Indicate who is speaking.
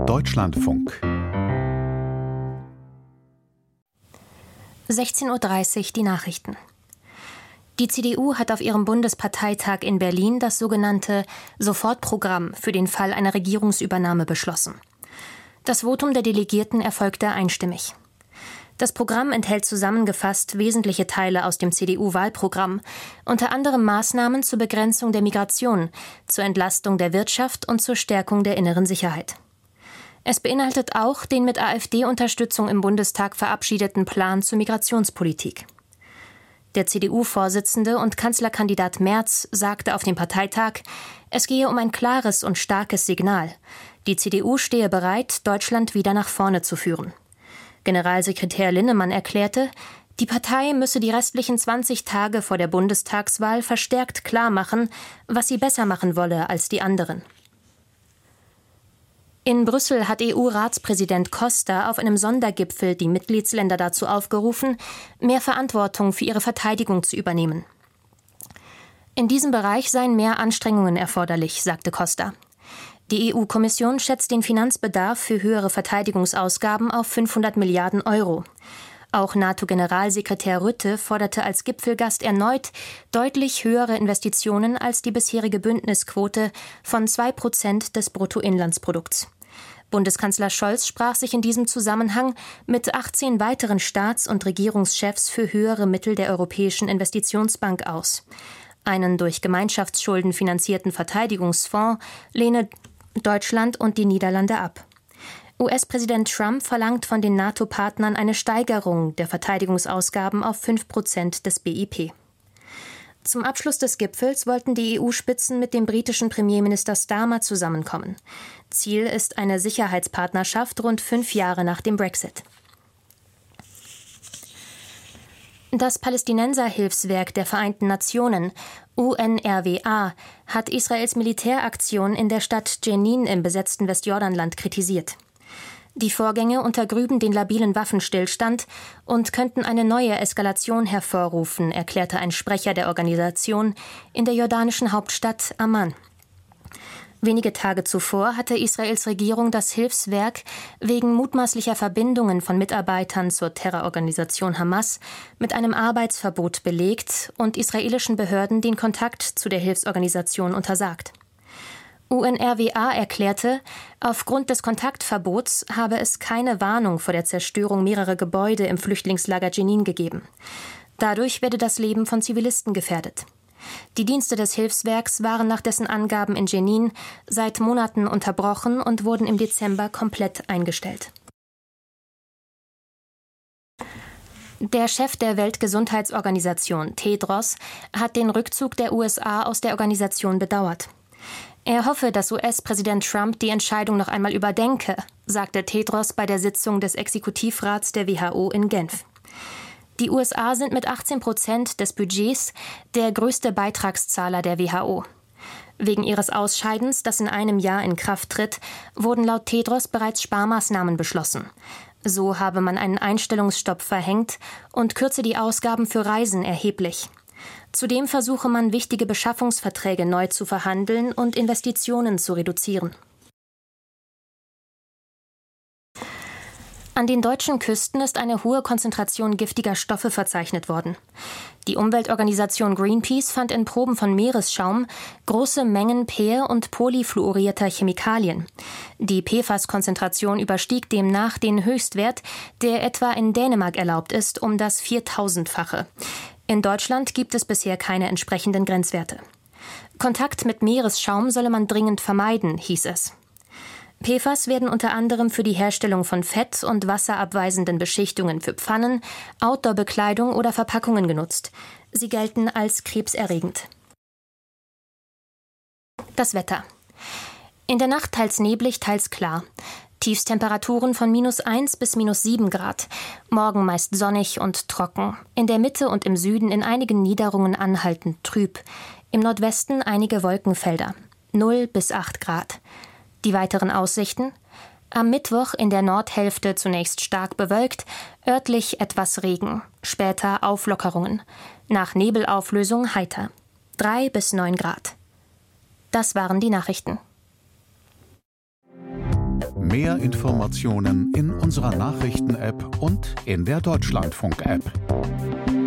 Speaker 1: Deutschlandfunk
Speaker 2: 16:30 Uhr die Nachrichten. Die CDU hat auf ihrem Bundesparteitag in Berlin das sogenannte Sofortprogramm für den Fall einer Regierungsübernahme beschlossen. Das Votum der Delegierten erfolgte einstimmig. Das Programm enthält zusammengefasst wesentliche Teile aus dem CDU-Wahlprogramm, unter anderem Maßnahmen zur Begrenzung der Migration, zur Entlastung der Wirtschaft und zur Stärkung der inneren Sicherheit. Es beinhaltet auch den mit AfD-Unterstützung im Bundestag verabschiedeten Plan zur Migrationspolitik. Der CDU-Vorsitzende und Kanzlerkandidat Merz sagte auf dem Parteitag, es gehe um ein klares und starkes Signal. Die CDU stehe bereit, Deutschland wieder nach vorne zu führen. Generalsekretär Linnemann erklärte, die Partei müsse die restlichen 20 Tage vor der Bundestagswahl verstärkt klarmachen, was sie besser machen wolle als die anderen. In Brüssel hat EU-Ratspräsident Costa auf einem Sondergipfel die Mitgliedsländer dazu aufgerufen, mehr Verantwortung für ihre Verteidigung zu übernehmen. In diesem Bereich seien mehr Anstrengungen erforderlich, sagte Costa. Die EU-Kommission schätzt den Finanzbedarf für höhere Verteidigungsausgaben auf 500 Milliarden Euro. Auch NATO-Generalsekretär Rutte forderte als Gipfelgast erneut deutlich höhere Investitionen als die bisherige Bündnisquote von 2% des Bruttoinlandsprodukts. Bundeskanzler Scholz sprach sich in diesem Zusammenhang mit 18 weiteren Staats- und Regierungschefs für höhere Mittel der Europäischen Investitionsbank aus. Einen durch Gemeinschaftsschulden finanzierten Verteidigungsfonds lehne Deutschland und die Niederlande ab. US-Präsident Trump verlangt von den NATO-Partnern eine Steigerung der Verteidigungsausgaben auf 5% des BIP. Zum Abschluss des Gipfels wollten die EU-Spitzen mit dem britischen Premierminister Starmer zusammenkommen. Ziel ist eine Sicherheitspartnerschaft rund 5 Jahre nach dem Brexit. Das Palästinenserhilfswerk der Vereinten Nationen, UNRWA, hat Israels Militäraktion in der Stadt Jenin im besetzten Westjordanland kritisiert. Die Vorgänge untergrüben den labilen Waffenstillstand und könnten eine neue Eskalation hervorrufen, erklärte ein Sprecher der Organisation in der jordanischen Hauptstadt Amman. Wenige Tage zuvor hatte Israels Regierung das Hilfswerk wegen mutmaßlicher Verbindungen von Mitarbeitern zur Terrororganisation Hamas mit einem Arbeitsverbot belegt und israelischen Behörden den Kontakt zu der Hilfsorganisation untersagt. UNRWA erklärte, aufgrund des Kontaktverbots habe es keine Warnung vor der Zerstörung mehrerer Gebäude im Flüchtlingslager Jenin gegeben. Dadurch werde das Leben von Zivilisten gefährdet. Die Dienste des Hilfswerks waren nach dessen Angaben in Jenin seit Monaten unterbrochen und wurden im Dezember komplett eingestellt. Der Chef der Weltgesundheitsorganisation, Tedros, hat den Rückzug der USA aus der Organisation bedauert. Er hoffe, dass US-Präsident Trump die Entscheidung noch einmal überdenke, sagte Tedros bei der Sitzung des Exekutivrats der WHO in Genf. Die USA sind mit 18% des Budgets der größte Beitragszahler der WHO. Wegen ihres Ausscheidens, das in einem Jahr in Kraft tritt, wurden laut Tedros bereits Sparmaßnahmen beschlossen. So habe man einen Einstellungsstopp verhängt und kürze die Ausgaben für Reisen erheblich. Zudem versuche man, wichtige Beschaffungsverträge neu zu verhandeln und Investitionen zu reduzieren. An den deutschen Küsten ist eine hohe Konzentration giftiger Stoffe verzeichnet worden. Die Umweltorganisation Greenpeace fand in Proben von Meeresschaum große Mengen per- und polyfluorierter Chemikalien. Die PFAS-Konzentration überstieg demnach den Höchstwert, der etwa in Dänemark erlaubt ist, um das 4000-fache. In Deutschland gibt es bisher keine entsprechenden Grenzwerte. Kontakt mit Meeresschaum solle man dringend vermeiden, hieß es. PFAS werden unter anderem für die Herstellung von fett- und wasserabweisenden Beschichtungen für Pfannen, Outdoor-Bekleidung oder Verpackungen genutzt. Sie gelten als krebserregend. Das Wetter. In der Nacht teils neblig, teils klar. Tiefstemperaturen von -1 bis -7 Grad. Morgen meist sonnig und trocken. In der Mitte und im Süden in einigen Niederungen anhaltend trüb. Im Nordwesten einige Wolkenfelder. 0 bis 8 Grad. Die weiteren Aussichten? Am Mittwoch in der Nordhälfte zunächst stark bewölkt, örtlich etwas Regen, später Auflockerungen. Nach Nebelauflösung heiter. 3 bis 9 Grad. Das waren die Nachrichten.
Speaker 1: Mehr Informationen in unserer Nachrichten-App und in der Deutschlandfunk-App.